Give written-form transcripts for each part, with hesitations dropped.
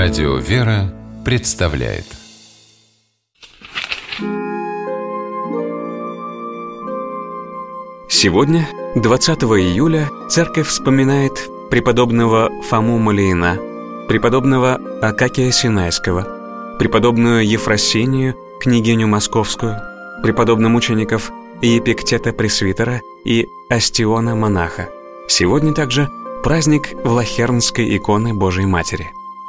Радио «Вера» представляет. Сегодня, 20 июля, Церковь вспоминает преподобного Фому Малиина, преподобного Акакия Синайского, преподобную Ефросинию, княгиню Московскую, преподобномучеников Епиктета Пресвитера и Астиона Монаха. Сегодня также праздник Влахернской иконы Божией Матери.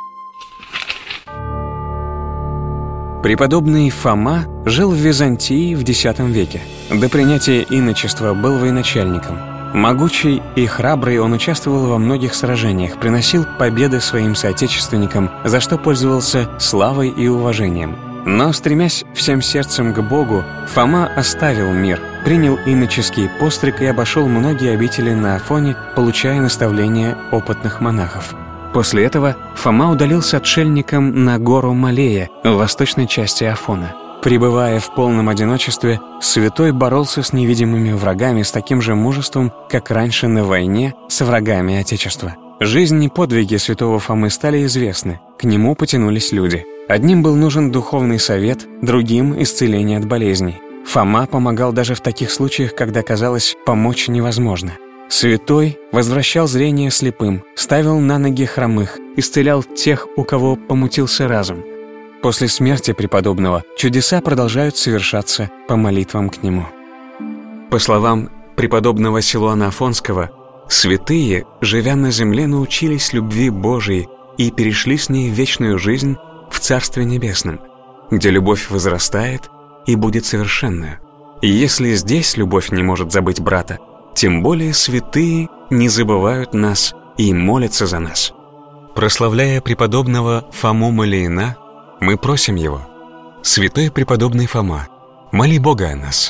Преподобный Фома жил в Византии в X веке. До принятия иночества был военачальником. Могучий и храбрый, он участвовал во многих сражениях, приносил победы своим соотечественникам, за что пользовался славой и уважением. Но, стремясь всем сердцем к Богу, Фома оставил мир, принял иноческий постриг и обошел многие обители на Афоне, получая наставления опытных монахов. После этого Фома удалился отшельником на гору Малея в восточной части Афона. Пребывая в полном одиночестве, святой боролся с невидимыми врагами с таким же мужеством, как раньше на войне с врагами Отечества. Жизнь и подвиги святого Фомы стали известны, к нему потянулись люди. Одним был нужен духовный совет, другим — исцеление от болезней. Фома помогал даже в таких случаях, когда казалось, помочь невозможно. Святой возвращал зрение слепым, ставил на ноги хромых, исцелял тех, у кого помутился разум. После смерти преподобного чудеса продолжают совершаться по молитвам к нему. По словам преподобного Силуана Афонского, святые, живя на земле, научились любви Божией и перешли с ней в вечную жизнь в Царстве Небесном, где любовь возрастает и будет совершенную. И если здесь любовь не может забыть брата, тем более святые не забывают нас и молятся за нас. Прославляя преподобного Фому Малиина, мы просим его: «Святой преподобный Фома, моли Бога о нас».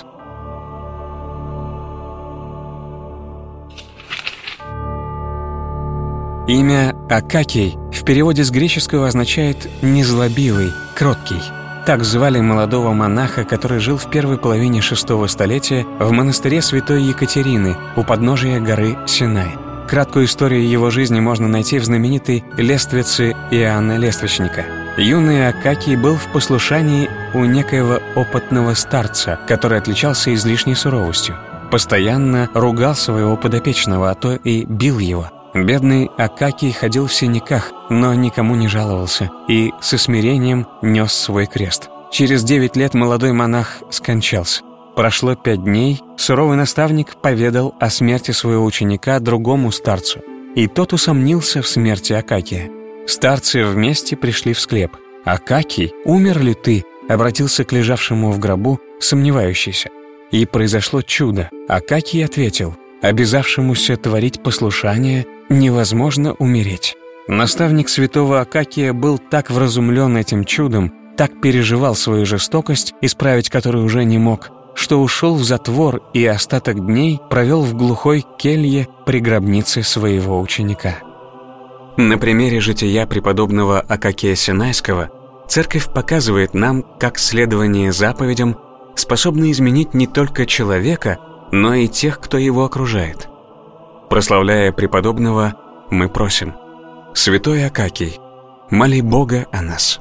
Имя Акакий в переводе с греческого означает «незлобивый», «кроткий». Так звали молодого монаха, который жил в первой половине VI столетия в монастыре святой Екатерины у подножия горы Синай. Краткую историю его жизни можно найти в знаменитой лествице Иоанна Лествичника. Юный Акакий был в послушании у некоего опытного старца, который отличался излишней суровостью. Постоянно ругал своего подопечного, а то и бил его. Бедный Акакий ходил в синяках, но никому не жаловался и со смирением нес свой крест. Через 9 лет молодой монах скончался. Прошло 5 дней, суровый наставник поведал о смерти своего ученика другому старцу, и тот усомнился в смерти Акакия. Старцы вместе пришли в склеп. «Акакий, умер ли ты?» — обратился к лежавшему в гробу сомневающийся. И произошло чудо. Акакий ответил: «Обязавшемуся творить послушание невозможно умереть». Наставник святого Акакия был так вразумлен этим чудом, так переживал свою жестокость, исправить которую уже не мог, что ушел в затвор и остаток дней провел в глухой келье при гробнице своего ученика. На примере жития преподобного Акакия Синайского Церковь показывает нам, как следование заповедям способно изменить не только человека, но и тех, кто его окружает. Прославляя преподобного, мы просим: «Святой Акакий, моли Бога о нас».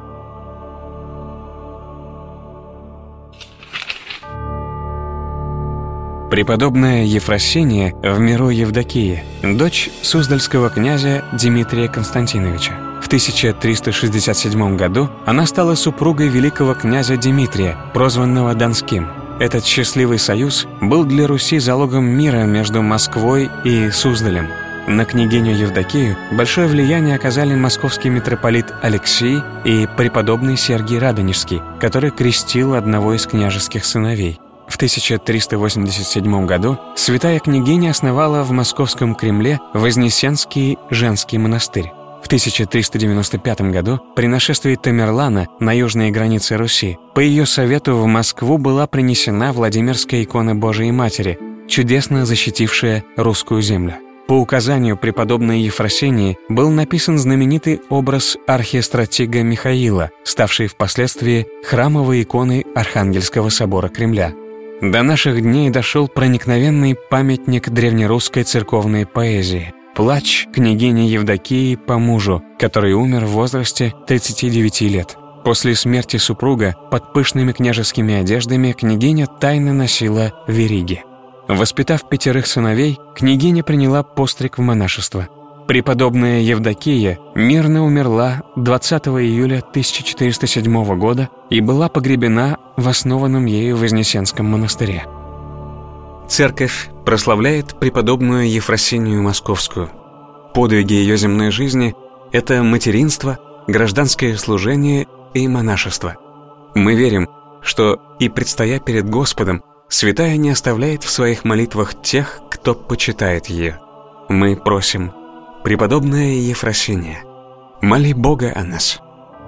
Преподобная Ефросиния в миру Евдокия, дочь суздальского князя Дмитрия Константиновича. В 1367 году она стала супругой великого князя Дмитрия, прозванного Донским. Этот счастливый союз был для Руси залогом мира между Москвой и Суздалем. На княгиню Евдокию большое влияние оказали московский митрополит Алексий и преподобный Сергий Радонежский, который крестил одного из княжеских сыновей. В 1387 году святая княгиня основала в Московском Кремле Вознесенский женский монастырь. В 1395 году при нашествии Тамерлана на южные границы Руси по ее совету в Москву была принесена Владимирская икона Божией Матери, чудесно защитившая русскую землю. По указанию преподобной Ефросинии был написан знаменитый образ архистратига Михаила, ставший впоследствии храмовой иконой Архангельского собора Кремля. До наших дней дошел проникновенный памятник древнерусской церковной поэзии. плач княгини Евдокии по мужу, который умер в возрасте 39 лет. После смерти супруга под пышными княжескими одеждами княгиня тайно носила вериги. Воспитав 5 сыновей, княгиня приняла постриг в монашество. Преподобная Евдокия мирно умерла 20 июля 1407 года и была погребена в основанном ею Вознесенском монастыре. Церковь прославляет преподобную Ефросинию Московскую. Подвиги ее земной жизни – это материнство, гражданское служение и монашество. Мы верим, что и предстоя перед Господом, святая не оставляет в своих молитвах тех, кто почитает ее. Мы просим: преподобная Ефросиния, моли Бога о нас.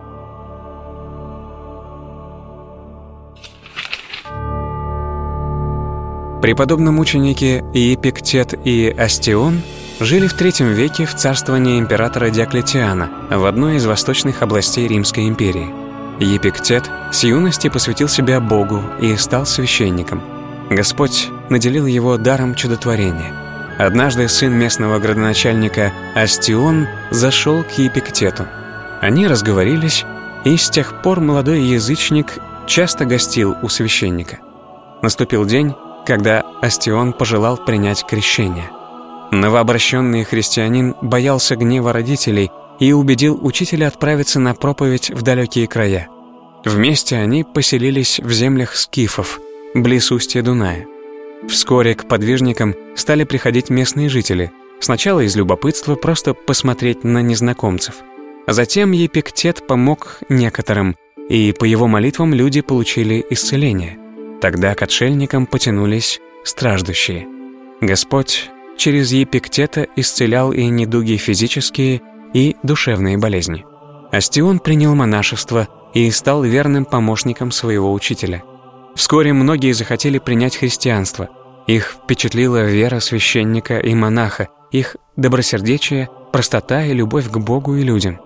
Преподобномученики Епиктет и Астион жили в III веке в царствовании императора Диоклетиана в одной из восточных областей Римской империи. Епиктет с юности посвятил себя Богу и стал священником. Господь наделил его даром чудотворения. Однажды сын местного градоначальника Астион зашел к Епиктету. Они разговорились, и с тех пор молодой язычник часто гостил у священника. Наступил день, когда Астион пожелал принять крещение. Новообращенный христианин боялся гнева родителей и убедил учителя отправиться на проповедь в далекие края. Вместе они поселились в землях скифов, близ устья Дуная. Вскоре к подвижникам стали приходить местные жители, сначала из любопытства просто посмотреть на незнакомцев. Затем Епиктет помог некоторым, и по его молитвам люди получили исцеление. Тогда к отшельникам потянулись страждущие. Господь через Епиктета исцелял и недуги физические, и душевные болезни. Астион принял монашество и стал верным помощником своего учителя. Вскоре многие захотели принять христианство. Их впечатлила вера священника и монаха, их добросердечие, простота и любовь к Богу и людям.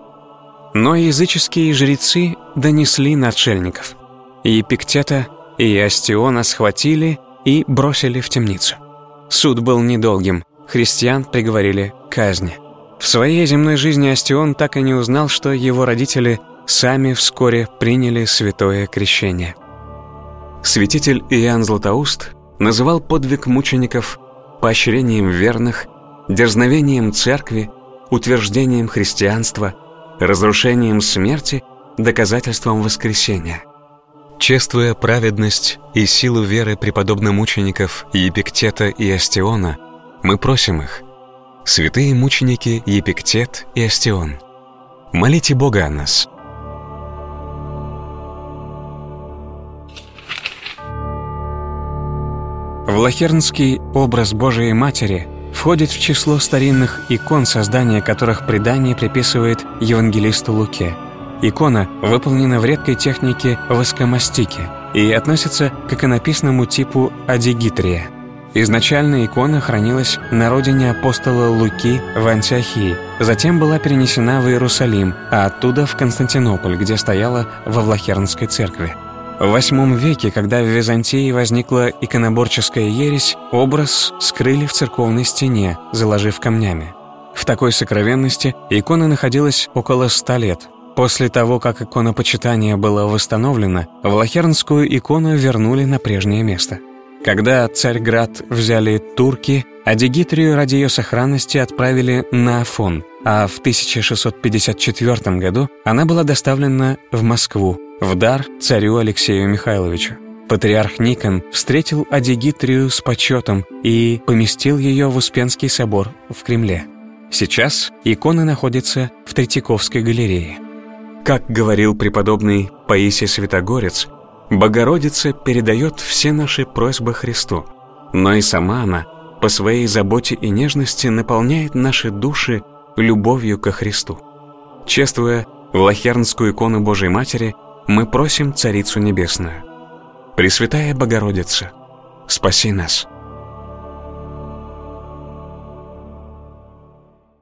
Но языческие жрецы донесли на отшельников. Епиктета и Астиона схватили и бросили в темницу. Суд был недолгим, христиан приговорили к казни. В своей земной жизни Астион так и не узнал, что его родители сами вскоре приняли святое крещение. Святитель Иоанн Златоуст называл подвиг мучеников поощрением верных, дерзновением церкви, утверждением христианства, разрушением смерти, доказательством воскресения. Чествуя праведность и силу веры преподобномучеников Епиктета и Астиона, мы просим их: святые мученики Епиктет и Астион, молите Бога о нас. Влахернский образ Божией Матери входит в число старинных икон, создание которых предание приписывает евангелисту Луке. Икона выполнена в редкой технике воскомастики и относится к иконописному типу адигитрия. Изначально икона хранилась на родине апостола Луки в Антиохии, затем была перенесена в Иерусалим, а оттуда в Константинополь, где стояла во Влахернской церкви. В VIII веке, когда в Византии возникла иконоборческая ересь, образ скрыли в церковной стене, заложив камнями. В такой сокровенности икона находилась около 100 лет. После того, как иконопочитание было восстановлено, Влахернскую икону вернули на прежнее место. Когда Царьград взяли турки, адигитрию ради ее сохранности отправили на Афон, а в 1654 году она была доставлена в Москву в дар царю Алексею Михайловичу. Патриарх Никон встретил адигитрию с почетом и поместил ее в Успенский собор в Кремле. Сейчас икона находится в Третьяковской галерее. Как говорил преподобный Паисий Святогорец, Богородица передает все наши просьбы Христу, но и сама она по своей заботе и нежности наполняет наши души любовью ко Христу. Чествуя Влахернскую икону Божией Матери, мы просим Царицу Небесную: Пресвятая Богородица, спаси нас.